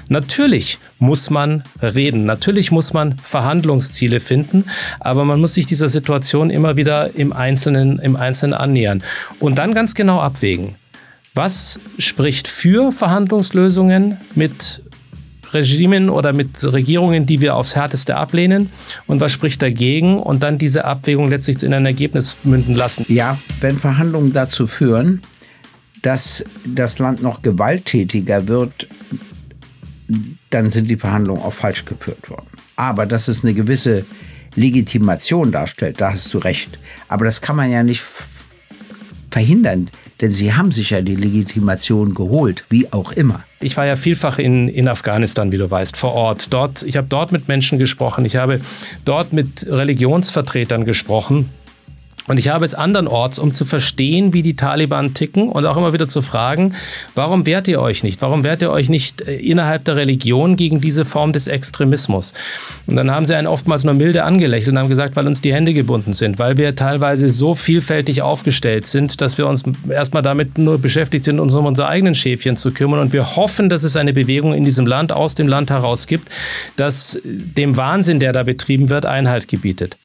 Natürlich muss man reden, natürlich muss man Verhandlungsziele finden, aber man muss sich dieser Situation immer wieder im Einzelnen annähern und dann ganz genau abwägen. Was spricht für Verhandlungslösungen mit Regimen oder mit Regierungen, die wir aufs Härteste ablehnen, und was spricht dagegen, und dann diese Abwägung letztlich in ein Ergebnis münden lassen. Ja, wenn Verhandlungen dazu führen, dass das Land noch gewalttätiger wird, dann sind die Verhandlungen auch falsch geführt worden. Aber dass es eine gewisse Legitimation darstellt, da hast du recht. Aber das kann man ja nicht verhindern, denn sie haben sich ja die Legitimation geholt, wie auch immer. Ich war ja vielfach in Afghanistan, wie du weißt, vor Ort. Ich habe dort mit Menschen gesprochen, ich habe dort mit Religionsvertretern gesprochen. Und ich habe es andernorts, um zu verstehen, wie die Taliban ticken und auch immer wieder zu fragen, warum wehrt ihr euch nicht? Warum wehrt ihr euch nicht innerhalb der Religion gegen diese Form des Extremismus? Und dann haben sie einen oftmals nur milde angelächelt und haben gesagt, weil uns die Hände gebunden sind, weil wir teilweise so vielfältig aufgestellt sind, dass wir uns erstmal damit nur beschäftigt sind, uns um unsere eigenen Schäfchen zu kümmern. Und wir hoffen, dass es eine Bewegung in diesem Land, aus dem Land heraus gibt, das dem Wahnsinn, der da betrieben wird, Einhalt gebietet.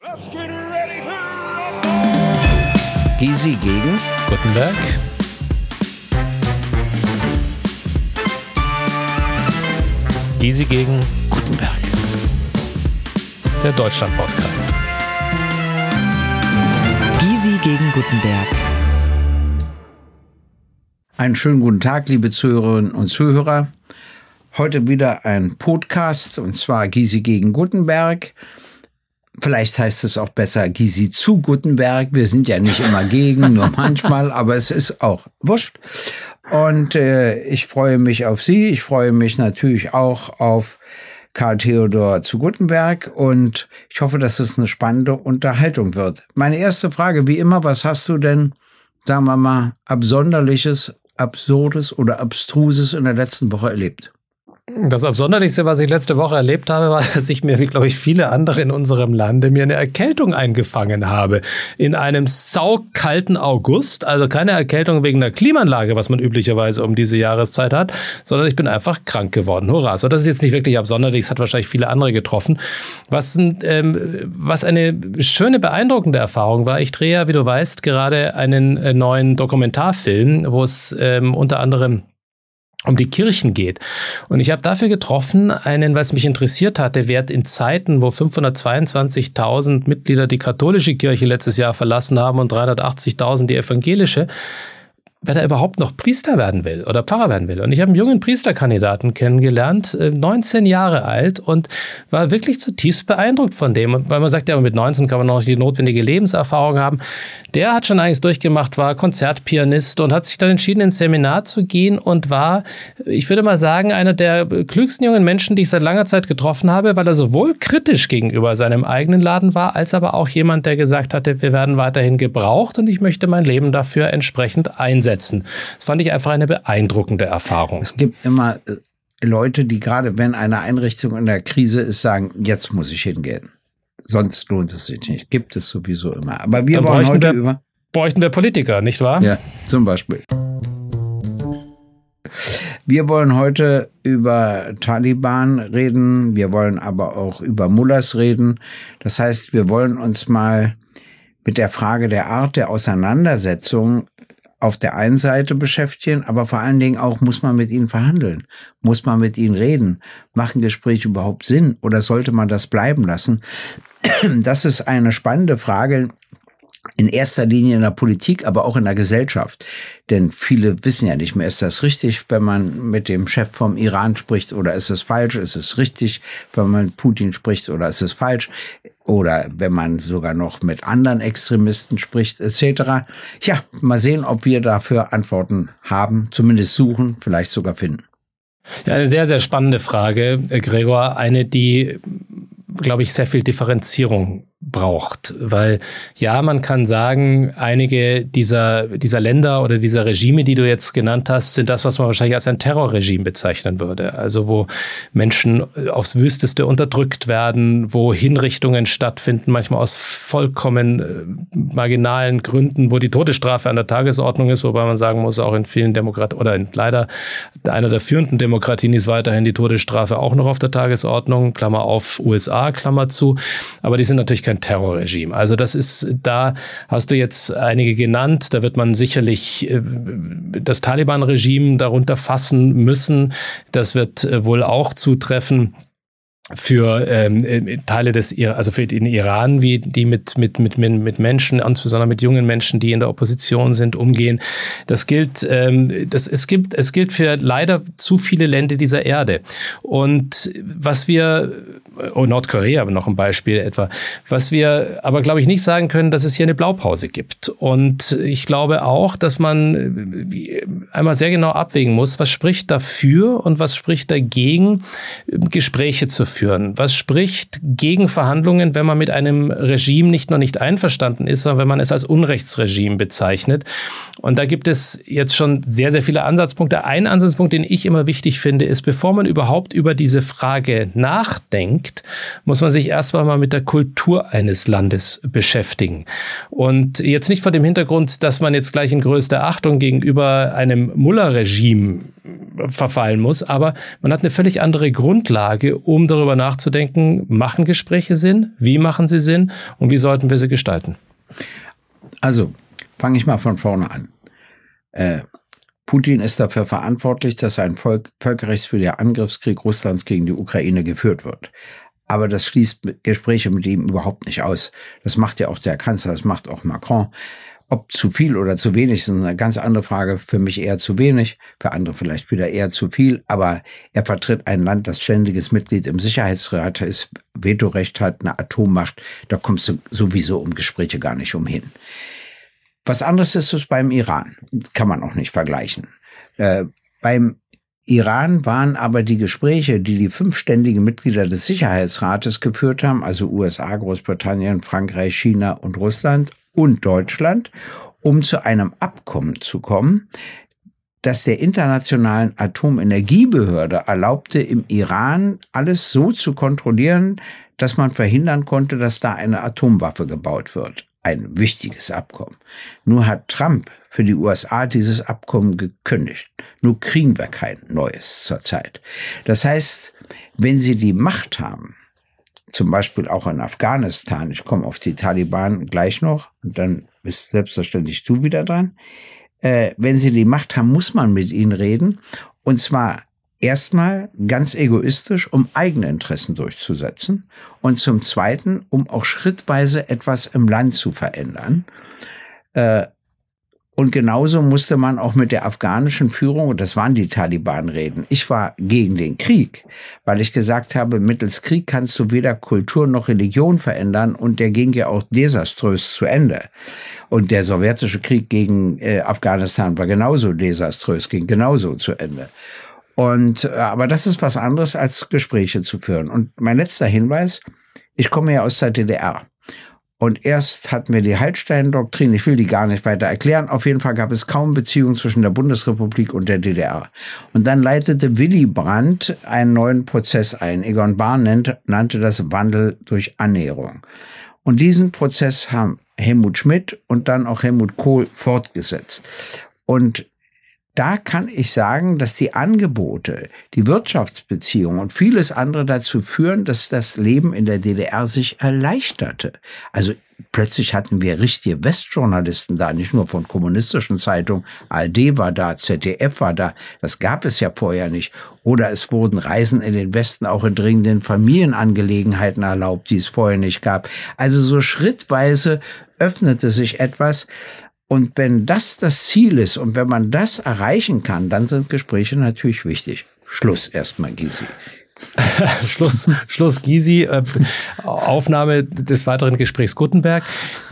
Gysi gegen Guttenberg. Gysi gegen Guttenberg. Der Deutschland-Podcast. Gysi gegen Guttenberg. Einen schönen guten Tag, liebe Zuhörerinnen und Zuhörer. Heute wieder ein Podcast, und zwar Gysi gegen Guttenberg. Vielleicht heißt es auch besser Gysi zu Guttenberg. Wir sind ja nicht immer gegen, nur manchmal, aber es ist auch wurscht. Und ich freue mich auf Sie. Ich freue mich natürlich auch auf Karl Theodor zu Guttenberg. Und ich hoffe, dass es eine spannende Unterhaltung wird. Meine erste Frage, wie immer, was hast du denn, sagen wir mal, Absonderliches, Absurdes oder Abstruses in der letzten Woche erlebt? Das Absonderlichste, was ich letzte Woche erlebt habe, war, dass ich mir, wie glaube ich viele andere in unserem Lande, mir eine Erkältung eingefangen habe. In einem saukalten August, also keine Erkältung wegen der Klimaanlage, was man üblicherweise um diese Jahreszeit hat, sondern ich bin einfach krank geworden. Hurra! So, das ist jetzt nicht wirklich absonderlich, es hat wahrscheinlich viele andere getroffen. Was eine schöne, beeindruckende Erfahrung war. Ich drehe ja, wie du weißt, gerade einen neuen Dokumentarfilm, wo es unter anderem um die Kirchen geht. Und ich habe dafür getroffen, weil es mich interessiert hatte, wer in Zeiten, wo 522.000 Mitglieder die katholische Kirche letztes Jahr verlassen haben und 380.000 die evangelische, wer da überhaupt noch Priester werden will oder Pfarrer werden will. Und ich habe einen jungen Priesterkandidaten kennengelernt, 19 Jahre alt, und war wirklich zutiefst beeindruckt von dem. Weil man sagt ja, mit 19 kann man noch die notwendige Lebenserfahrung haben. Der hat schon einiges durchgemacht, war Konzertpianist und hat sich dann entschieden, ins Seminar zu gehen und war, ich würde mal sagen, einer der klügsten jungen Menschen, die ich seit langer Zeit getroffen habe, weil er sowohl kritisch gegenüber seinem eigenen Laden war, als aber auch jemand, der gesagt hatte, wir werden weiterhin gebraucht und ich möchte mein Leben dafür entsprechend einsetzen. Das fand ich einfach eine beeindruckende Erfahrung. Es gibt immer Leute, die gerade, wenn eine Einrichtung in der Krise ist, sagen, jetzt muss ich hingehen. Sonst lohnt es sich nicht. Gibt es sowieso immer. Aber wir wollen heute bräuchten wir Politiker, nicht wahr? Ja, zum Beispiel. Wir wollen heute über Taliban reden. Wir wollen aber auch über Mullahs reden. Das heißt, wir wollen uns mal mit der Frage der Art der Auseinandersetzung auf der einen Seite beschäftigen, aber vor allen Dingen auch, muss man mit ihnen verhandeln? Muss man mit ihnen reden? Machen Gespräche überhaupt Sinn? Oder sollte man das bleiben lassen? Das ist eine spannende Frage, in erster Linie in der Politik, aber auch in der Gesellschaft. Denn viele wissen ja nicht mehr, ist das richtig, wenn man mit dem Chef vom Iran spricht, oder ist es falsch? Ist es richtig, wenn man mit Putin spricht, oder ist es falsch? Oder wenn man sogar noch mit anderen Extremisten spricht, etc. Ja, mal sehen, ob wir dafür Antworten haben, zumindest suchen, vielleicht sogar finden. Ja, eine sehr, sehr spannende Frage, Gregor. Eine, die, glaube ich, sehr viel Differenzierung braucht. Weil ja, man kann sagen, einige dieser Länder oder dieser Regime, die du jetzt genannt hast, sind das, was man wahrscheinlich als ein Terrorregime bezeichnen würde. Also wo Menschen aufs Wüsteste unterdrückt werden, wo Hinrichtungen stattfinden, manchmal aus vollkommen marginalen Gründen, wo die Todesstrafe an der Tagesordnung ist, wobei man sagen muss, auch in vielen Demokratien oder leider einer der führenden Demokratien ist weiterhin die Todesstrafe auch noch auf der Tagesordnung, Klammer auf USA, Klammer zu. Aber die sind natürlich kein Terrorregime. Also das ist, da hast du jetzt einige genannt, da wird man sicherlich das Taliban-Regime darunter fassen müssen. Das wird wohl auch zutreffen. Für Teile also für den Iran, wie die mit Menschen, insbesondere mit jungen Menschen, die in der Opposition sind, umgehen. Das gilt, es gilt für leider zu viele Länder dieser Erde. Und Nordkorea noch ein Beispiel etwa. Was wir aber, glaube ich, nicht sagen können, dass es hier eine Blaupause gibt. Und ich glaube auch, dass man einmal sehr genau abwägen muss, was spricht dafür und was spricht dagegen, Gespräche zu führen. Was spricht gegen Verhandlungen, wenn man mit einem Regime nicht nur nicht einverstanden ist, sondern wenn man es als Unrechtsregime bezeichnet. Und da gibt es jetzt schon sehr, sehr viele Ansatzpunkte. Ein Ansatzpunkt, den ich immer wichtig finde, ist, bevor man überhaupt über diese Frage nachdenkt, muss man sich erstmal mal mit der Kultur eines Landes beschäftigen. Und jetzt nicht vor dem Hintergrund, dass man jetzt gleich in größter Achtung gegenüber einem Mullah-Regime verfallen muss, aber man hat eine völlig andere Grundlage, um darüber nachzudenken, machen Gespräche Sinn, wie machen sie Sinn und wie sollten wir sie gestalten? Also, fange ich mal von vorne an. Putin ist dafür verantwortlich, dass ein völkerrechtswidriger Angriffskrieg Russlands gegen die Ukraine geführt wird. Aber das schließt Gespräche mit ihm überhaupt nicht aus. Das macht ja auch der Kanzler, das macht auch Macron. Ob zu viel oder zu wenig, ist eine ganz andere Frage. Für mich eher zu wenig, für andere vielleicht wieder eher zu viel. Aber er vertritt ein Land, das ständiges Mitglied im Sicherheitsrat ist, Vetorecht hat, eine Atommacht. Da kommst du sowieso um Gespräche gar nicht umhin. Was anderes ist es beim Iran. Das kann man auch nicht vergleichen. Beim Iran waren aber die Gespräche, die die 5 ständigen Mitglieder des Sicherheitsrates geführt haben, also USA, Großbritannien, Frankreich, China und Russland und Deutschland, um zu einem Abkommen zu kommen, das der Internationalen Atomenergiebehörde erlaubte, im Iran alles so zu kontrollieren, dass man verhindern konnte, dass da eine Atomwaffe gebaut wird. Ein wichtiges Abkommen. Nur hat Trump für die USA dieses Abkommen gekündigt. Nur kriegen wir kein neues zurzeit. Das heißt, wenn sie die Macht haben, zum Beispiel auch in Afghanistan, ich komme auf die Taliban gleich noch und dann bist selbstverständlich du wieder dran, wenn sie die Macht haben, muss man mit ihnen reden und zwar erstmal ganz egoistisch, um eigene Interessen durchzusetzen und zum Zweiten, um auch schrittweise etwas im Land zu verändern. Und genauso musste man auch mit der afghanischen Führung, und das waren die Taliban, reden. Ich war gegen den Krieg, weil ich gesagt habe, mittels Krieg kannst du weder Kultur noch Religion verändern und der ging ja auch desaströs zu Ende. Und der sowjetische Krieg gegen Afghanistan war genauso desaströs, ging genauso zu Ende. Aber das ist was anderes, als Gespräche zu führen. Und mein letzter Hinweis, ich komme ja aus der DDR. Und erst hatten wir die Hallstein-Doktrin, ich will die gar nicht weiter erklären. Auf jeden Fall gab es kaum Beziehungen zwischen der Bundesrepublik und der DDR. Und dann leitete Willy Brandt einen neuen Prozess ein. Egon Bahr nannte das Wandel durch Annäherung. Und diesen Prozess haben Helmut Schmidt und dann auch Helmut Kohl fortgesetzt. Und da kann ich sagen, dass die Angebote, die Wirtschaftsbeziehungen und vieles andere dazu führen, dass das Leben in der DDR sich erleichterte. Also plötzlich hatten wir richtige Westjournalisten da, nicht nur von kommunistischen Zeitungen. ARD war da, ZDF war da. Das gab es ja vorher nicht. Oder es wurden Reisen in den Westen auch in dringenden Familienangelegenheiten erlaubt, die es vorher nicht gab. Also so schrittweise öffnete sich etwas. Und wenn das Ziel ist und wenn man das erreichen kann, dann sind Gespräche natürlich wichtig. Schluss erstmal, Gysi. Schluss, Gysi. Aufnahme des weiteren Gesprächs Guttenberg.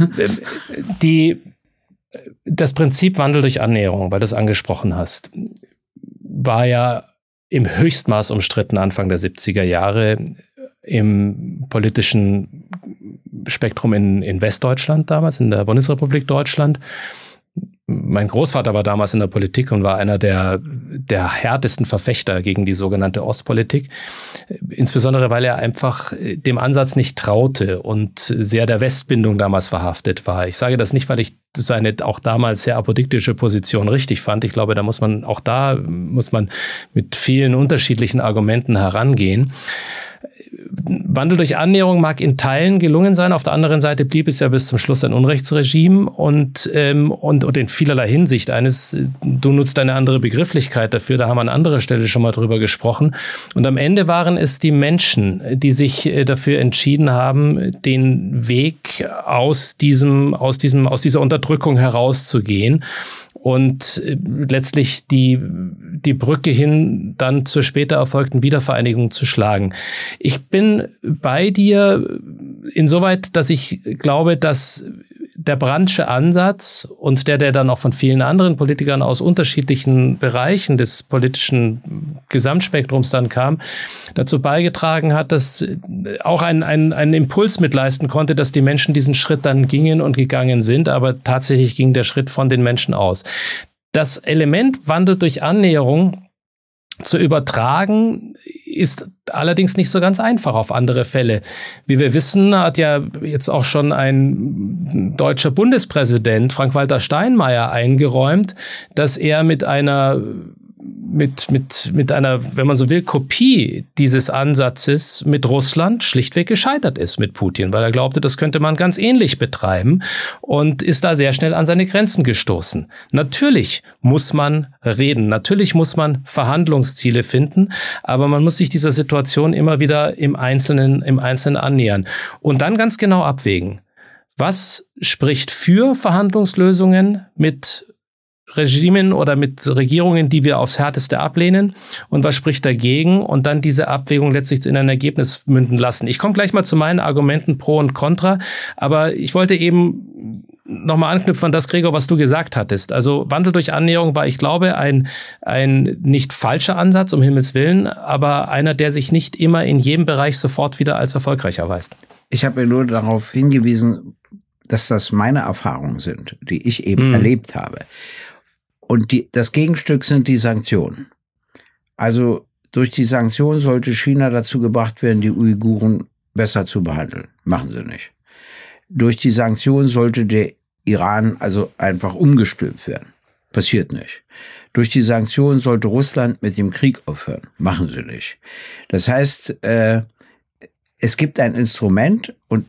Das Prinzip Wandel durch Annäherung, weil du es angesprochen hast, war ja im Höchstmaß umstritten Anfang der 70er Jahre im politischen Spektrum in Westdeutschland damals, in der Bundesrepublik Deutschland. Mein Großvater war damals in der Politik und war einer der härtesten Verfechter gegen die sogenannte Ostpolitik. Insbesondere, weil er einfach dem Ansatz nicht traute und sehr der Westbindung damals verhaftet war. Ich sage das nicht, weil ich seine auch damals sehr apodiktische Position richtig fand. Ich glaube, da muss man mit vielen unterschiedlichen Argumenten herangehen. Wandel durch Annäherung mag in Teilen gelungen sein. Auf der anderen Seite blieb es ja bis zum Schluss ein Unrechtsregime und in vielerlei Hinsicht du nutzt eine andere Begrifflichkeit dafür, da haben wir an anderer Stelle schon mal drüber gesprochen. Und am Ende waren es die Menschen, die sich dafür entschieden haben, den Weg aus dieser Unterdrückung herauszugehen. Und letztlich die Brücke hin dann zur später erfolgten Wiedervereinigung zu schlagen. Ich bin bei dir insoweit, dass ich glaube, dass der Brandtsche Ansatz und der dann auch von vielen anderen Politikern aus unterschiedlichen Bereichen des politischen Gesamtspektrums dann kam, dazu beigetragen hat, dass auch einen Impuls mitleisten konnte, dass die Menschen diesen Schritt dann gingen und gegangen sind, aber tatsächlich ging der Schritt von den Menschen aus. Das Element Wandel durch Annäherung zu übertragen, ist allerdings nicht so ganz einfach auf andere Fälle. Wie wir wissen, hat ja jetzt auch schon ein deutscher Bundespräsident, Frank-Walter Steinmeier, eingeräumt, dass er mit einer, wenn man so will, Kopie dieses Ansatzes mit Russland schlichtweg gescheitert ist mit Putin, weil er glaubte, das könnte man ganz ähnlich betreiben und ist da sehr schnell an seine Grenzen gestoßen. Natürlich muss man reden, natürlich muss man Verhandlungsziele finden, aber man muss sich dieser Situation immer wieder im Einzelnen annähern und dann ganz genau abwägen. Was spricht für Verhandlungslösungen mit Regimen oder mit Regierungen, die wir aufs Härteste ablehnen und was spricht dagegen und dann diese Abwägung letztlich in ein Ergebnis münden lassen. Ich komme gleich mal zu meinen Argumenten pro und contra, aber ich wollte eben nochmal anknüpfen an das, Gregor, was du gesagt hattest. Also Wandel durch Annäherung war, ich glaube, ein nicht falscher Ansatz, um Himmels Willen, aber einer, der sich nicht immer in jedem Bereich sofort wieder als erfolgreich erweist. Ich habe ja nur darauf hingewiesen, dass das meine Erfahrungen sind, die ich eben erlebt habe. Und das Gegenstück sind die Sanktionen. Also durch die Sanktionen sollte China dazu gebracht werden, die Uiguren besser zu behandeln. Machen sie nicht. Durch die Sanktionen sollte der Iran also einfach umgestülpt werden. Passiert nicht. Durch die Sanktionen sollte Russland mit dem Krieg aufhören. Machen sie nicht. Das heißt, es gibt ein Instrument und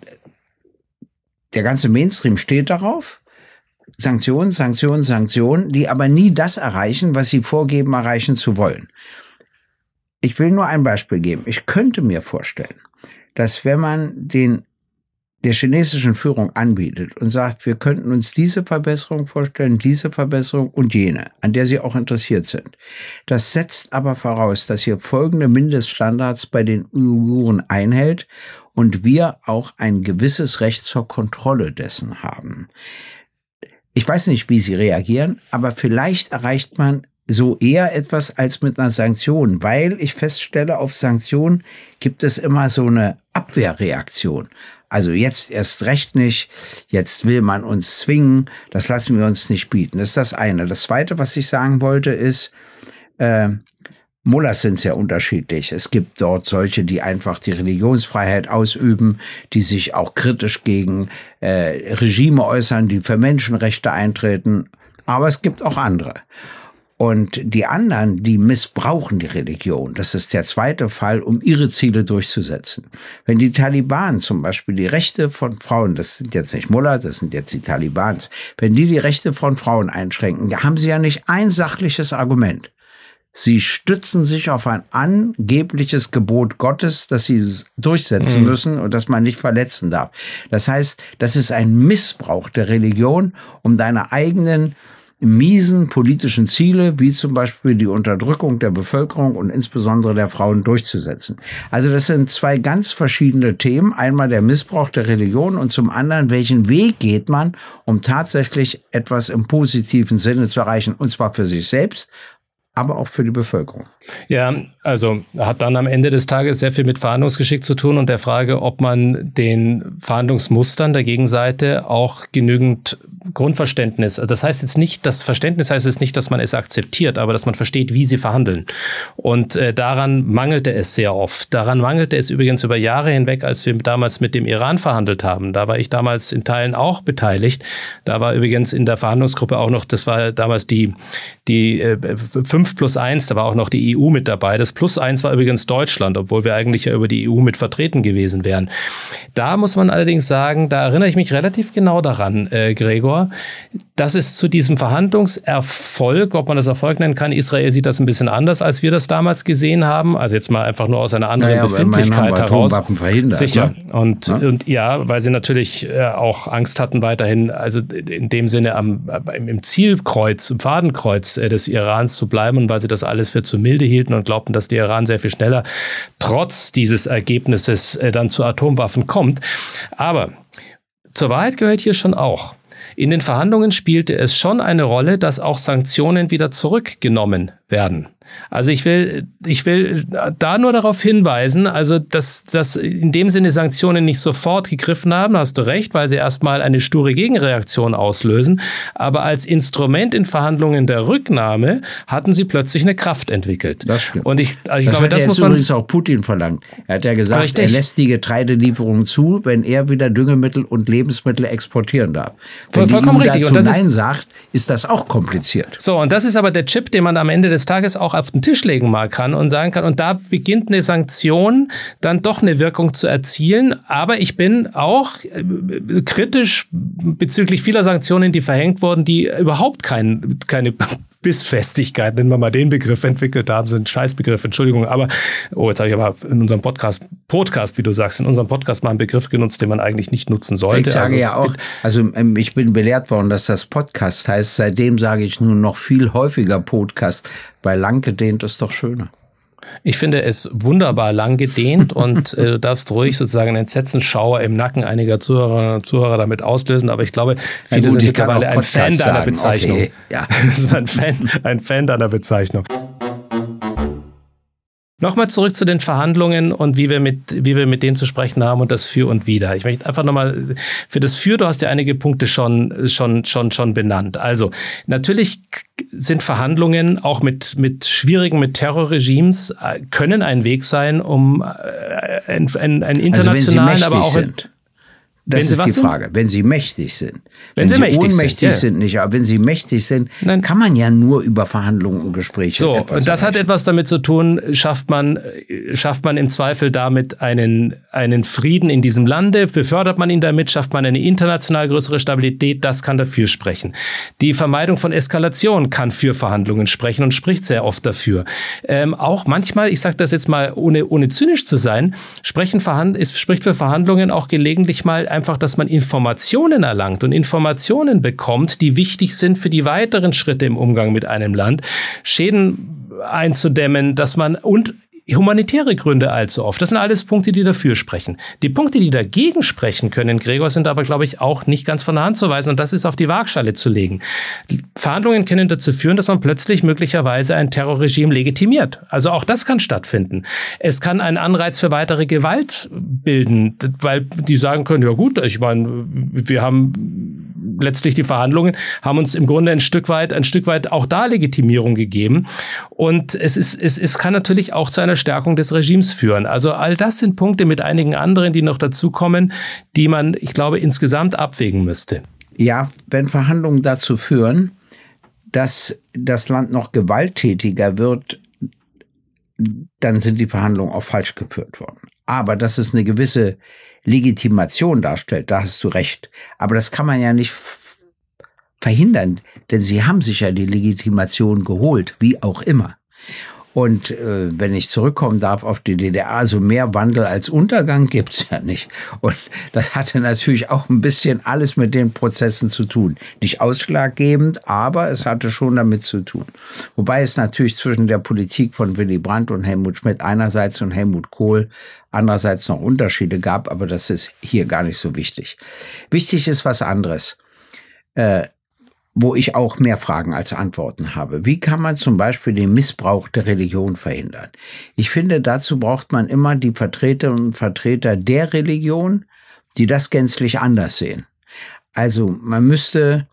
der ganze Mainstream steht darauf. Sanktionen, Sanktionen, Sanktionen, die aber nie das erreichen, was sie vorgeben, erreichen zu wollen. Ich will nur ein Beispiel geben. Ich könnte mir vorstellen, dass wenn man der chinesischen Führung anbietet und sagt, wir könnten uns diese Verbesserung vorstellen, diese Verbesserung und jene, an der sie auch interessiert sind. Das setzt aber voraus, dass ihr folgende Mindeststandards bei den Uiguren einhält und wir auch ein gewisses Recht zur Kontrolle dessen haben. Ich weiß nicht, wie sie reagieren, aber vielleicht erreicht man so eher etwas als mit einer Sanktion, weil ich feststelle, auf Sanktionen gibt es immer so eine Abwehrreaktion. Also jetzt erst recht nicht, jetzt will man uns zwingen, das lassen wir uns nicht bieten. Das ist das eine. Das zweite, was ich sagen wollte, ist, Mullahs sind sehr unterschiedlich. Es gibt dort solche, die einfach die Religionsfreiheit ausüben, die sich auch kritisch gegen Regime äußern, die für Menschenrechte eintreten. Aber es gibt auch andere. Und die anderen, die missbrauchen die Religion. Das ist der zweite Fall, um ihre Ziele durchzusetzen. Wenn die Taliban zum Beispiel die Rechte von Frauen, das sind jetzt nicht Mullah, das sind jetzt die Talibans, wenn die Rechte von Frauen einschränken, haben sie ja nicht ein sachliches Argument. Sie stützen sich auf ein angebliches Gebot Gottes, das sie durchsetzen müssen und das man nicht verletzen darf. Das heißt, das ist ein Missbrauch der Religion, um deine eigenen miesen politischen Ziele, wie zum Beispiel die Unterdrückung der Bevölkerung und insbesondere der Frauen durchzusetzen. Also das sind zwei ganz verschiedene Themen. Einmal der Missbrauch der Religion und zum anderen, welchen Weg geht man, um tatsächlich etwas im positiven Sinne zu erreichen, und zwar für sich selbst, aber auch für die Bevölkerung. Ja, also hat dann am Ende des Tages sehr viel mit Verhandlungsgeschick zu tun und der Frage, ob man den Verhandlungsmustern der Gegenseite auch genügend Grundverständnis, das heißt jetzt nicht, das Verständnis heißt jetzt nicht, dass man es akzeptiert, aber dass man versteht, wie sie verhandeln. Und daran mangelte es sehr oft. Daran mangelte es übrigens über Jahre hinweg, als wir damals mit dem Iran verhandelt haben. Da war ich damals in Teilen auch beteiligt. Da war übrigens in der Verhandlungsgruppe auch noch, das war damals die 5+1, da war auch noch die EU mit dabei. Das +1 war übrigens Deutschland, obwohl wir eigentlich ja über die EU mit vertreten gewesen wären. Da muss man allerdings sagen, da erinnere ich mich relativ genau daran, Gregor, dass es zu diesem Verhandlungserfolg, ob man das Erfolg nennen kann, Israel sieht das ein bisschen anders, als wir das damals gesehen haben. Also jetzt mal einfach nur aus einer anderen Befindlichkeit heraus. Verhindert, sicher. Ne? Und ja, weil sie natürlich auch Angst hatten weiterhin, also in dem Sinne im Zielkreuz, im Fadenkreuz des Irans zu bleiben und weil sie das alles für zu milde hielten und glaubten, dass der Iran sehr viel schneller trotz dieses Ergebnisses dann zu Atomwaffen kommt. Aber zur Wahrheit gehört hier schon auch, in den Verhandlungen spielte es schon eine Rolle, dass auch Sanktionen wieder zurückgenommen werden. Also ich will da nur darauf hinweisen, also dass in dem Sinne Sanktionen nicht sofort gegriffen haben, hast du recht, weil sie erstmal eine sture Gegenreaktion auslösen, aber als Instrument in Verhandlungen der Rücknahme hatten sie plötzlich eine Kraft entwickelt. Das stimmt. Und ich das glaube, hat das muss jetzt man übrigens auch Putin verlangt. Er hat ja gesagt, richtig. Er lässt die Getreidelieferungen zu, wenn er wieder Düngemittel und Lebensmittel exportieren darf. Wenn vollkommen die EU richtig. dazu Und das Nein sagt, ist das auch kompliziert. So, und das ist aber der Chip, den man am Ende des Tages auch auf den Tisch legen mal kann und sagen kann, und da beginnt eine Sanktion dann doch eine Wirkung zu erzielen. Aber ich bin auch kritisch bezüglich vieler Sanktionen, die verhängt wurden, die überhaupt keine Bissfestigkeit, nennen wir mal den Begriff, entwickelt haben, sind Scheißbegriff, Entschuldigung, aber, jetzt habe ich aber in unserem Podcast, wie du sagst, in unserem Podcast mal einen Begriff genutzt, den man eigentlich nicht nutzen sollte. Ich sage ich bin belehrt worden, dass das Podcast heißt, seitdem sage ich nun noch viel häufiger Podcast, weil lang gedehnt ist doch schöner. Ich finde es wunderbar lang gedehnt und du darfst ruhig sozusagen einen Entsetzensschauer im Nacken einiger Zuhörerinnen und Zuhörer damit auslösen, aber ich glaube, viele sind mittlerweile ein Fan deiner Bezeichnung. Okay, ja. Das ist ein Fan deiner Bezeichnung. Nochmal zurück zu den Verhandlungen und wie wir mit denen zu sprechen haben und das Für und Wider. Ich möchte einfach nochmal für das Für, du hast ja einige Punkte schon benannt. Also natürlich sind Verhandlungen auch mit Terrorregimes können ein Weg sein, um einen internationalen, aber auch Das ist die Frage. Wenn sie mächtig sind. Wenn sie mächtig ohnmächtig sind, nicht. Aber wenn sie mächtig sind, kann man ja nur über Verhandlungen und Gespräche. So, und das hat etwas damit zu tun, schafft man im Zweifel damit einen Frieden in diesem Lande, befördert man ihn damit, schafft man eine international größere Stabilität, das kann dafür sprechen. Die Vermeidung von Eskalation kann für Verhandlungen sprechen und spricht sehr oft dafür. Auch manchmal, ich sage das jetzt mal ohne zynisch zu sein, spricht für Verhandlungen auch gelegentlich mal einfach, dass man Informationen erlangt und Informationen bekommt, die wichtig sind für die weiteren Schritte im Umgang mit einem Land, Schäden einzudämmen, und humanitäre Gründe allzu oft. Das sind alles Punkte, die dafür sprechen. Die Punkte, die dagegen sprechen können, Gregor, sind aber, glaube ich, auch nicht ganz von der Hand zu weisen und das ist auf die Waagschale zu legen. Verhandlungen können dazu führen, dass man plötzlich möglicherweise ein Terrorregime legitimiert. Also auch das kann stattfinden. Es kann einen Anreiz für weitere Gewalt bilden, weil die sagen können, ja gut, ich meine, wir haben letztlich die Verhandlungen, haben uns im Grunde ein Stück weit auch da Legitimierung gegeben. Und es kann natürlich auch zu einer Stärkung des Regimes führen. Also all das sind Punkte mit einigen anderen, die noch dazukommen, die man, ich glaube, insgesamt abwägen müsste. Ja, wenn Verhandlungen dazu führen, dass das Land noch gewalttätiger wird, dann sind die Verhandlungen auch falsch geführt worden. Aber dass es eine gewisse Legitimation darstellt, da hast du recht. Aber das kann man ja nicht verhindern, denn sie haben sich ja die Legitimation geholt, wie auch immer. Und wenn ich zurückkommen darf auf die DDR, so mehr Wandel als Untergang gibt's ja nicht. Und das hatte natürlich auch ein bisschen alles mit den Prozessen zu tun. Nicht ausschlaggebend, aber es hatte schon damit zu tun. Wobei es natürlich zwischen der Politik von Willy Brandt und Helmut Schmidt einerseits und Helmut Kohl andererseits noch Unterschiede gab, aber das ist hier gar nicht so wichtig. Wichtig ist was anderes. wo ich auch mehr Fragen als Antworten habe. Wie kann man zum Beispiel den Missbrauch der Religion verhindern? Ich finde, dazu braucht man immer die Vertreterinnen und Vertreter der Religion, die das gänzlich anders sehen. Also man müsste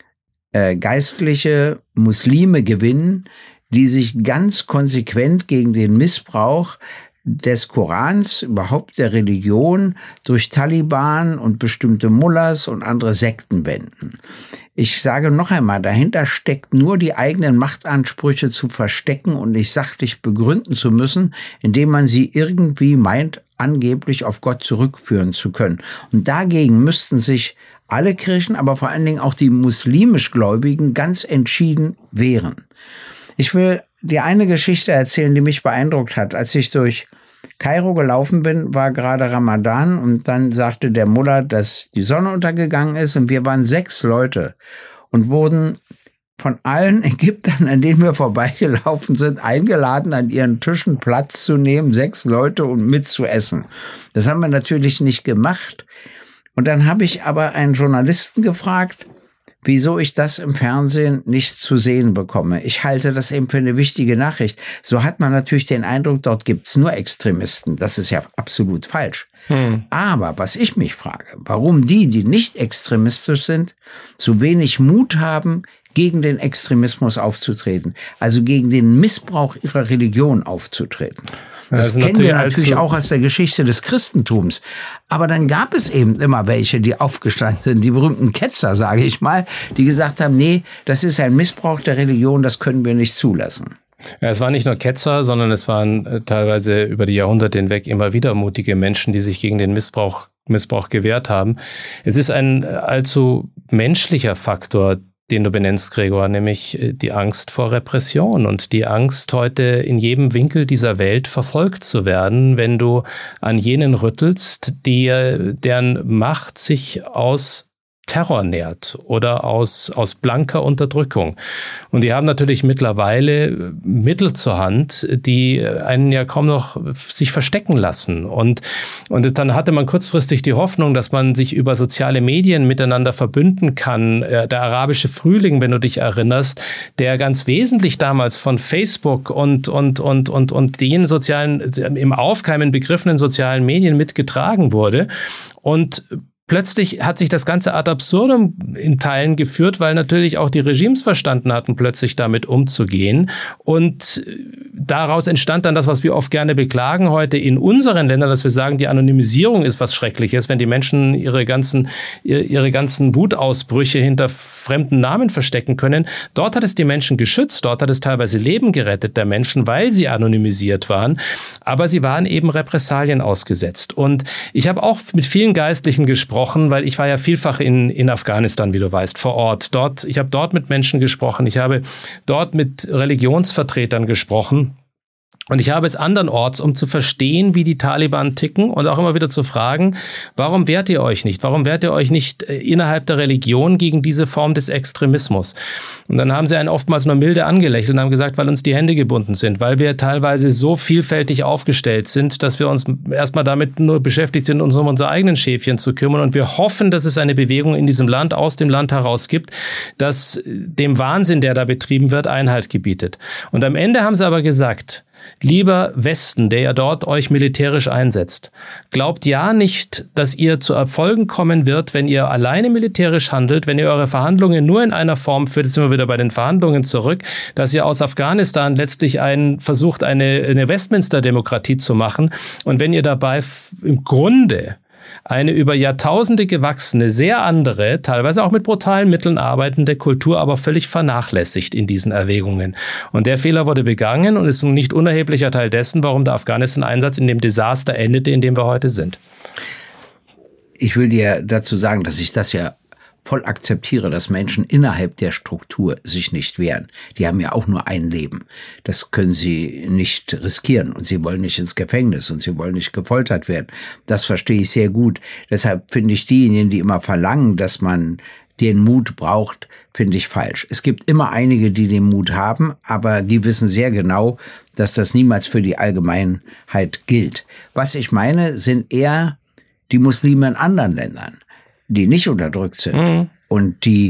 geistliche Muslime gewinnen, die sich ganz konsequent gegen den Missbrauch des Korans, überhaupt der Religion, durch Taliban und bestimmte Mullahs und andere Sekten wenden. Ich sage noch einmal, dahinter steckt nur die eigenen Machtansprüche zu verstecken und nicht sachlich begründen zu müssen, indem man sie irgendwie meint, angeblich auf Gott zurückführen zu können. Und dagegen müssten sich alle Kirchen, aber vor allen Dingen auch die muslimisch Gläubigen ganz entschieden wehren. Ich will dir eine Geschichte erzählen, die mich beeindruckt hat. Als ich durch Kairo gelaufen bin, war gerade Ramadan und dann sagte der Mullah, dass die Sonne untergegangen ist und wir waren 6 Leute und wurden von allen Ägyptern, an denen wir vorbeigelaufen sind, eingeladen, an ihren Tischen Platz zu nehmen, 6 Leute und mitzuessen. Das haben wir natürlich nicht gemacht. Und dann habe ich aber einen Journalisten gefragt, wieso ich das im Fernsehen nicht zu sehen bekomme. Ich halte das eben für eine wichtige Nachricht. So hat man natürlich den Eindruck, dort gibt's nur Extremisten. Das ist ja absolut falsch. Aber was ich mich frage, warum die nicht extremistisch sind, so wenig Mut haben, gegen den Extremismus aufzutreten, also gegen den Missbrauch ihrer Religion aufzutreten. Das kennen wir natürlich auch aus der Geschichte des Christentums. Aber dann gab es eben immer welche, die aufgestanden sind, die berühmten Ketzer, sage ich mal, die gesagt haben, nee, das ist ein Missbrauch der Religion, das können wir nicht zulassen. Ja, es waren nicht nur Ketzer, sondern es waren teilweise über die Jahrhunderte hinweg immer wieder mutige Menschen, die sich gegen den Missbrauch gewehrt haben. Es ist ein allzu menschlicher Faktor, den du benennst, Gregor, nämlich die Angst vor Repression und die Angst, heute in jedem Winkel dieser Welt verfolgt zu werden, wenn du an jenen rüttelst, deren Macht sich aus Terror nährt oder aus blanker Unterdrückung. Und die haben natürlich mittlerweile Mittel zur Hand, die einen ja kaum noch sich verstecken lassen. Und dann hatte man kurzfristig die Hoffnung, dass man sich über soziale Medien miteinander verbünden kann. Der arabische Frühling, wenn du dich erinnerst, der ganz wesentlich damals von Facebook und den sozialen, im Aufkeimen begriffenen sozialen Medien mitgetragen wurde. Und plötzlich hat sich das Ganze ad absurdum in Teilen geführt, weil natürlich auch die Regimes verstanden hatten, plötzlich damit umzugehen. Und daraus entstand dann das, was wir oft gerne beklagen heute in unseren Ländern, dass wir sagen, die Anonymisierung ist was Schreckliches, wenn die Menschen ihre ganzen Wutausbrüche hinter fremden Namen verstecken können. Dort hat es die Menschen geschützt, dort hat es teilweise Leben gerettet der Menschen, weil sie anonymisiert waren. Aber sie waren eben Repressalien ausgesetzt. Und ich habe auch mit vielen Geistlichen gesprochen, weil ich war ja vielfach in Afghanistan, wie du weißt, vor Ort. Ich habe dort mit Menschen gesprochen, ich habe dort mit Religionsvertretern gesprochen. Und ich habe es andernorts, um zu verstehen, wie die Taliban ticken und auch immer wieder zu fragen, warum wehrt ihr euch nicht? Warum wehrt ihr euch nicht innerhalb der Religion gegen diese Form des Extremismus? Und dann haben sie einen oftmals nur milde angelächelt und haben gesagt, weil uns die Hände gebunden sind, weil wir teilweise so vielfältig aufgestellt sind, dass wir uns erstmal damit nur beschäftigt sind, uns um unsere eigenen Schäfchen zu kümmern. Und wir hoffen, dass es eine Bewegung in diesem Land, aus dem Land heraus gibt, das dem Wahnsinn, der da betrieben wird, Einhalt gebietet. Und am Ende haben sie aber gesagt, lieber Westen, der ja dort euch militärisch einsetzt, glaubt ja nicht, dass ihr zu Erfolgen kommen wird, wenn ihr alleine militärisch handelt, wenn ihr eure Verhandlungen nur in einer Form führt, jetzt sind wir wieder bei den Verhandlungen zurück, dass ihr aus Afghanistan letztlich versucht, eine Westminster-Demokratie zu machen und wenn ihr dabei im Grunde eine über Jahrtausende gewachsene, sehr andere, teilweise auch mit brutalen Mitteln arbeitende Kultur aber völlig vernachlässigt in diesen Erwägungen. Und der Fehler wurde begangen und ist ein nicht unerheblicher Teil dessen, warum der Afghanistan-Einsatz in dem Desaster endete, in dem wir heute sind. Ich will dir dazu sagen, dass ich das ja voll akzeptiere, dass Menschen innerhalb der Struktur sich nicht wehren. Die haben ja auch nur ein Leben. Das können sie nicht riskieren und sie wollen nicht ins Gefängnis und sie wollen nicht gefoltert werden. Das verstehe ich sehr gut. Deshalb finde ich diejenigen, die immer verlangen, dass man den Mut braucht, finde ich falsch. Es gibt immer einige, die den Mut haben, aber die wissen sehr genau, dass das niemals für die Allgemeinheit gilt. Was ich meine, sind eher die Muslime in anderen Ländern, die nicht unterdrückt sind und die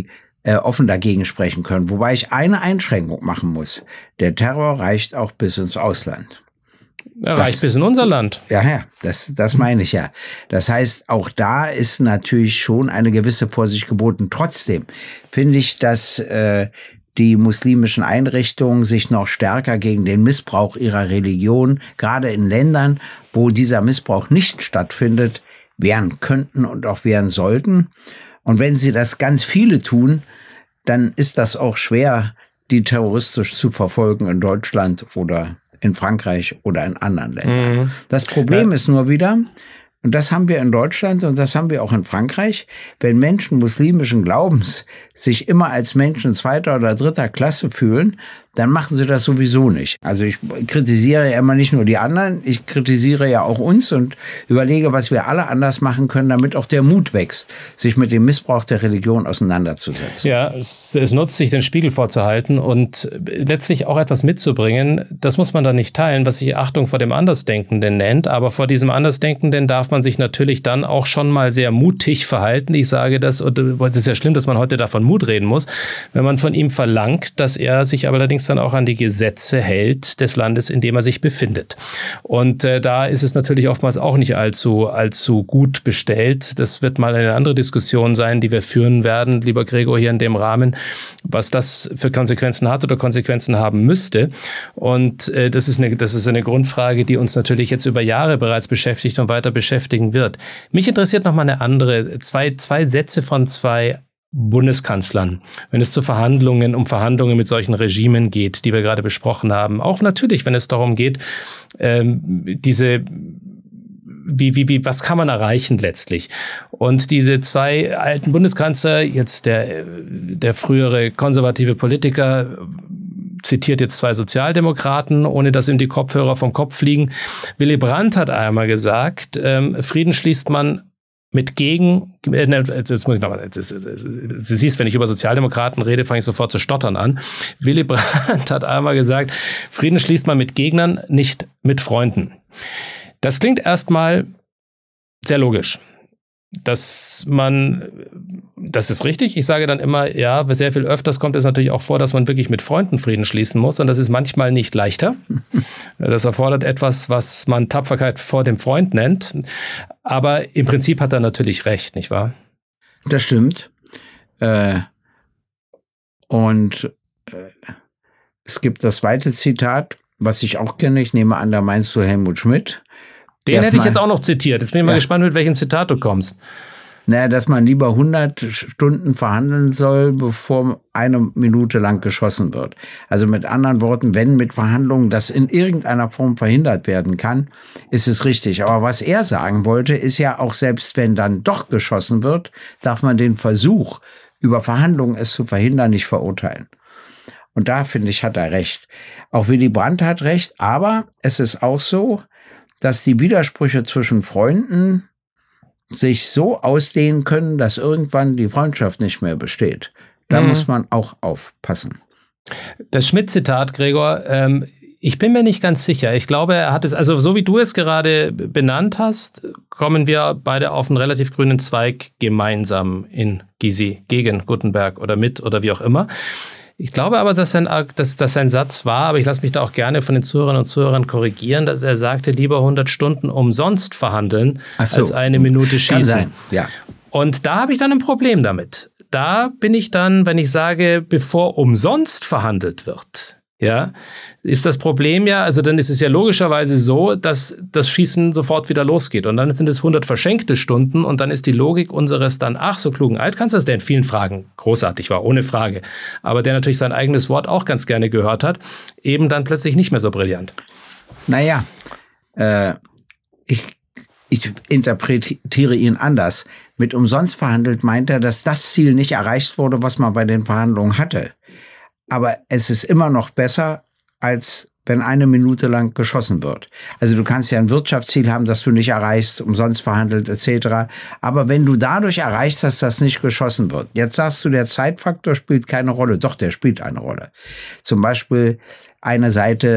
offen dagegen sprechen können. Wobei ich eine Einschränkung machen muss. Der Terror reicht auch bis ins Ausland. Er reicht bis in unser Land. Ja, das meine ich ja. Das heißt, auch da ist natürlich schon eine gewisse Vorsicht geboten. Trotzdem finde ich, dass die muslimischen Einrichtungen sich noch stärker gegen den Missbrauch ihrer Religion, gerade in Ländern, wo dieser Missbrauch nicht stattfindet, wehren könnten und auch wehren sollten. Und wenn sie das ganz viele tun, dann ist das auch schwer, die terroristisch zu verfolgen in Deutschland oder in Frankreich oder in anderen Ländern. Das Problem ist nur wieder, und das haben wir in Deutschland und das haben wir auch in Frankreich, wenn Menschen muslimischen Glaubens sich immer als Menschen zweiter oder dritter Klasse fühlen, dann machen sie das sowieso nicht. Also ich kritisiere ja immer nicht nur die anderen, ich kritisiere ja auch uns und überlege, was wir alle anders machen können, damit auch der Mut wächst, sich mit dem Missbrauch der Religion auseinanderzusetzen. Ja, es nutzt sich, den Spiegel vorzuhalten und letztlich auch etwas mitzubringen. Das muss man dann nicht teilen, was sich Achtung vor dem Andersdenkenden nennt. Aber vor diesem Andersdenkenden darf man sich natürlich dann auch schon mal sehr mutig verhalten. Ich sage das, und es ist ja schlimm, dass man heute davon Mut reden muss, wenn man von ihm verlangt, dass er sich aber allerdings dann auch an die Gesetze hält des Landes, in dem er sich befindet. Und da ist es natürlich oftmals auch nicht allzu gut bestellt. Das wird mal eine andere Diskussion sein, die wir führen werden, lieber Gregor, hier in dem Rahmen, was das für Konsequenzen hat oder Konsequenzen haben müsste. Und das ist eine Grundfrage, die uns natürlich jetzt über Jahre bereits beschäftigt und weiter beschäftigen wird. Mich interessiert noch mal eine andere, zwei Sätze von zwei Bundeskanzlern, wenn es um Verhandlungen mit solchen Regimen geht, die wir gerade besprochen haben. Auch natürlich, wenn es darum geht, was kann man erreichen letztlich? Und diese zwei alten Bundeskanzler, jetzt der frühere konservative Politiker, zitiert jetzt zwei Sozialdemokraten, ohne dass ihm die Kopfhörer vom Kopf fliegen. Willy Brandt hat einmal gesagt, Frieden schließt man mit jetzt muss ich nochmal, du siehst, wenn ich über Sozialdemokraten rede, fange ich sofort zu stottern an. Willy Brandt hat einmal gesagt, Frieden schließt man mit Gegnern, nicht mit Freunden. Das klingt erstmal sehr logisch. Das ist richtig. Ich sage dann immer, ja, sehr viel öfters kommt es natürlich auch vor, dass man wirklich mit Freunden Frieden schließen muss. Und das ist manchmal nicht leichter. Das erfordert etwas, was man Tapferkeit vor dem Freund nennt. Aber im Prinzip hat er natürlich recht, nicht wahr? Das stimmt. Es gibt das zweite Zitat, was ich auch kenne. Ich nehme an, da meinst du Helmut Schmidt. Den hätte ich jetzt auch noch zitiert. Jetzt bin ich mal gespannt, mit welchem Zitat du kommst. Naja, dass man lieber 100 Stunden verhandeln soll, bevor eine Minute lang geschossen wird. Also mit anderen Worten, wenn mit Verhandlungen das in irgendeiner Form verhindert werden kann, ist es richtig. Aber was er sagen wollte, ist ja auch, selbst wenn dann doch geschossen wird, darf man den Versuch, über Verhandlungen es zu verhindern, nicht verurteilen. Und da, finde ich, hat er recht. Auch Willy Brandt hat recht, aber es ist auch so, dass die Widersprüche zwischen Freunden sich so ausdehnen können, dass irgendwann die Freundschaft nicht mehr besteht. Da muss man auch aufpassen. Das Schmidt-Zitat, Gregor, ich bin mir nicht ganz sicher. Ich glaube, er hat es, also so wie du es gerade benannt hast, kommen wir beide auf einen relativ grünen Zweig gemeinsam in Gysi, gegen Guttenberg oder mit oder wie auch immer. Ich glaube aber, dass sein Satz war, aber ich lasse mich da auch gerne von den Zuhörerinnen und Zuhörern korrigieren, dass er sagte, lieber 100 Stunden umsonst verhandeln, als eine Minute schießen. Kann sein, ja. Und da habe ich dann ein Problem damit. Da bin ich dann, wenn ich sage, bevor umsonst verhandelt wird, ja, ist das Problem ja, also dann ist es ja logischerweise so, dass das Schießen sofort wieder losgeht. Und dann sind es 100 verschenkte Stunden und dann ist die Logik unseres dann ach so klugen Altkanzlers, der in vielen Fragen großartig war, ohne Frage, aber der natürlich sein eigenes Wort auch ganz gerne gehört hat, eben dann plötzlich nicht mehr so brillant. Naja, ich interpretiere ihn anders. Mit umsonst verhandelt meint er, dass das Ziel nicht erreicht wurde, was man bei den Verhandlungen hatte. Aber es ist immer noch besser, als wenn eine Minute lang geschossen wird. Also du kannst ja ein Wirtschaftsziel haben, das du nicht erreichst, umsonst verhandelt etc. Aber wenn du dadurch erreichst, dass das nicht geschossen wird. Jetzt sagst du, der Zeitfaktor spielt keine Rolle. Doch, der spielt eine Rolle. Zum Beispiel eine Seite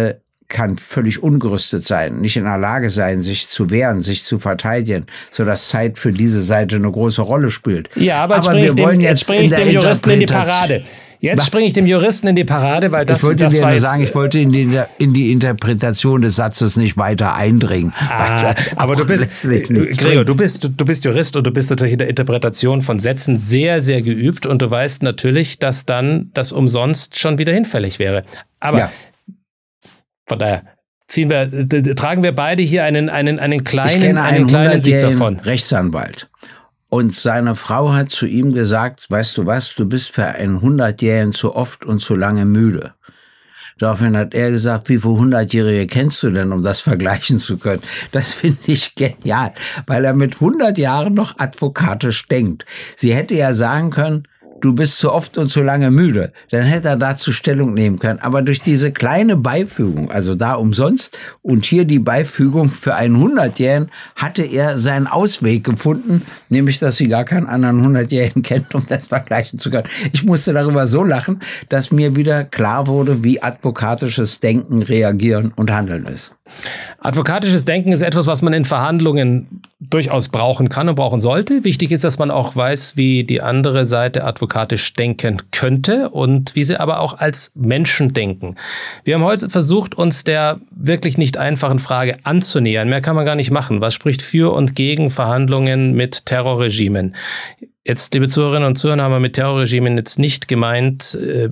kann völlig ungerüstet sein, nicht in der Lage sein, sich zu wehren, sich zu verteidigen, sodass Zeit für diese Seite eine große Rolle spielt. Ja, aber jetzt springe ich dem Juristen in die Parade. Jetzt springe ich dem Juristen in die Parade, weil das war jetzt... Ich wollte in die Interpretation des Satzes nicht weiter eindringen. Aber du bist, Gregor, du bist Jurist und du bist natürlich in der Interpretation von Sätzen sehr, sehr geübt und du weißt natürlich, dass dann das umsonst schon wieder hinfällig wäre. Aber von daher tragen wir beide hier einen kleinen Sieg davon. Rechtsanwalt. Und seine Frau hat zu ihm gesagt, weißt du was, du bist für einen 100-Jährigen zu oft und zu lange müde. Daraufhin hat er gesagt, wie viele 100-Jährige kennst du denn, um das vergleichen zu können? Das finde ich genial, weil er mit 100 Jahren noch advokatisch denkt. Sie hätte ja sagen können, du bist zu oft und zu lange müde. Dann hätte er dazu Stellung nehmen können. Aber durch diese kleine Beifügung, also da umsonst und hier die Beifügung für einen 100-Jährigen, hatte er seinen Ausweg gefunden, nämlich, dass sie gar keinen anderen 100-Jährigen kennt, um das vergleichen zu können. Ich musste darüber so lachen, dass mir wieder klar wurde, wie advokatisches Denken, Reagieren und Handeln ist. Advokatisches Denken ist etwas, was man in Verhandlungen durchaus brauchen kann und brauchen sollte. Wichtig ist, dass man auch weiß, wie die andere Seite advokatisch denken könnte und wie sie aber auch als Menschen denken. Wir haben heute versucht, uns der wirklich nicht einfachen Frage anzunähern. Mehr kann man gar nicht machen. Was spricht für und gegen Verhandlungen mit Terrorregimen? Jetzt, liebe Zuhörerinnen und Zuhörer, haben wir mit Terrorregimen jetzt nicht gemeint,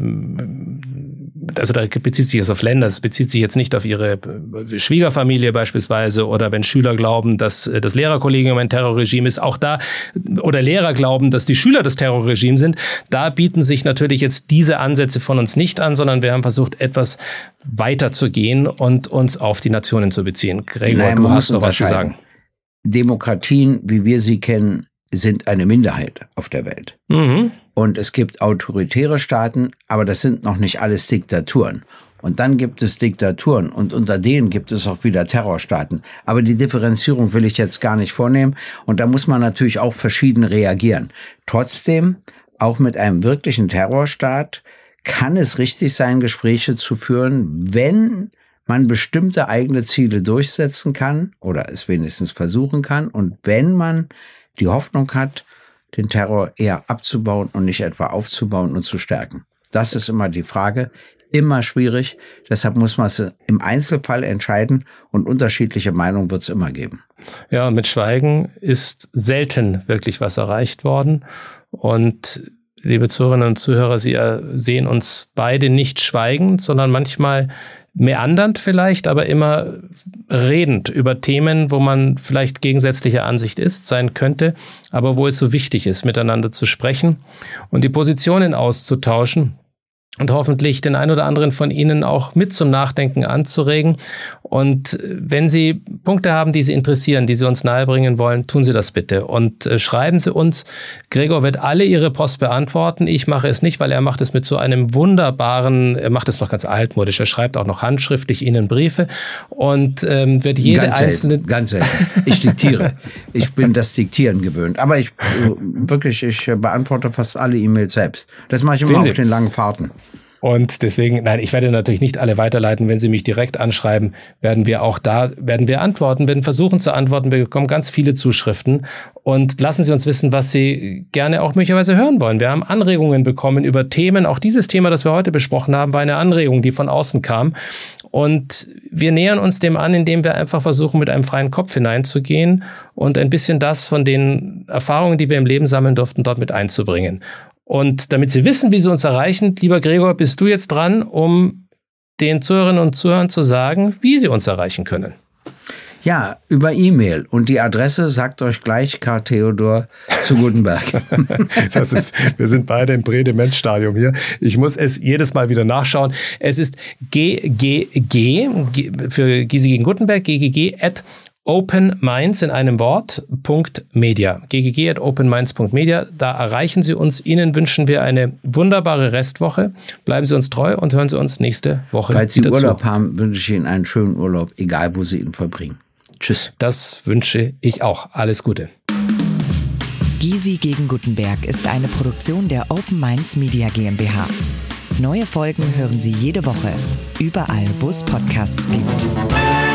also da bezieht sich das auf Länder, es bezieht sich jetzt nicht auf ihre Schwiegerfamilie beispielsweise oder wenn Schüler glauben, dass das Lehrerkollegium ein Terrorregime ist, auch da, oder Lehrer glauben, dass die Schüler das Terrorregime sind, da bieten sich natürlich jetzt diese Ansätze von uns nicht an, sondern wir haben versucht, etwas weiter zu gehen und uns auf die Nationen zu beziehen. Gregor, du hast noch was zu sagen. Demokratien, wie wir sie kennen, sind eine Minderheit auf der Welt. Mhm. Und es gibt autoritäre Staaten, aber das sind noch nicht alles Diktaturen. Und dann gibt es Diktaturen und unter denen gibt es auch wieder Terrorstaaten. Aber die Differenzierung will ich jetzt gar nicht vornehmen. Und da muss man natürlich auch verschieden reagieren. Trotzdem, auch mit einem wirklichen Terrorstaat kann es richtig sein, Gespräche zu führen, wenn man bestimmte eigene Ziele durchsetzen kann oder es wenigstens versuchen kann und wenn man die Hoffnung hat, den Terror eher abzubauen und nicht etwa aufzubauen und zu stärken. Das ist immer die Frage, immer schwierig. Deshalb muss man es im Einzelfall entscheiden und unterschiedliche Meinungen wird es immer geben. Ja, und mit Schweigen ist selten wirklich was erreicht worden. Und liebe Zuhörerinnen und Zuhörer, Sie sehen uns beide nicht schweigend, sondern manchmal meandernd vielleicht, aber immer redend über Themen, wo man vielleicht gegensätzlicher Ansicht sein könnte, aber wo es so wichtig ist, miteinander zu sprechen und die Positionen auszutauschen und hoffentlich den einen oder anderen von Ihnen auch mit zum Nachdenken anzuregen. Und wenn Sie Punkte haben, die Sie interessieren, die Sie uns nahebringen wollen, tun Sie das bitte und schreiben Sie uns. Gregor wird alle Ihre Post beantworten. Ich mache es nicht, weil er macht es mit so einem wunderbaren, er macht es noch ganz altmodisch. Er schreibt auch noch handschriftlich Ihnen Briefe und wird jede einzelne... Ganz selten. Ich diktiere. Ich bin das Diktieren gewöhnt. Aber ich beantworte fast alle E-Mails selbst. Das mache ich immer auf den langen Fahrten. Und deswegen, nein, ich werde natürlich nicht alle weiterleiten. Wenn Sie mich direkt anschreiben, werden wir antworten, werden versuchen zu antworten. Wir bekommen ganz viele Zuschriften und lassen Sie uns wissen, was Sie gerne auch möglicherweise hören wollen. Wir haben Anregungen bekommen über Themen. Auch dieses Thema, das wir heute besprochen haben, war eine Anregung, die von außen kam. Und wir nähern uns dem an, indem wir einfach versuchen, mit einem freien Kopf hineinzugehen und ein bisschen das von den Erfahrungen, die wir im Leben sammeln durften, dort mit einzubringen. Und damit Sie wissen, wie Sie uns erreichen, lieber Gregor, bist du jetzt dran, um den Zuhörerinnen und Zuhörern zu sagen, wie Sie uns erreichen können. Ja, über E-Mail. Und die Adresse sagt euch gleich Karl Theodor zu Gutenberg. Wir sind beide im Prädemenzstadium hier. Ich muss es jedes Mal wieder nachschauen. Es ist GGG für Gysi gegen Gutenberg, ggg@openminds in einem Wort, .media. ggg@openminds.media. Da erreichen Sie uns. Ihnen wünschen wir eine wunderbare Restwoche. Bleiben Sie uns treu und hören Sie uns nächste Woche wieder zu. Falls Sie Urlaub haben, wünsche ich Ihnen einen schönen Urlaub, egal wo Sie ihn verbringen. Tschüss. Das wünsche ich auch. Alles Gute. Gysi gegen Gutenberg ist eine Produktion der Open Minds Media GmbH. Neue Folgen hören Sie jede Woche, überall, wo es Podcasts gibt.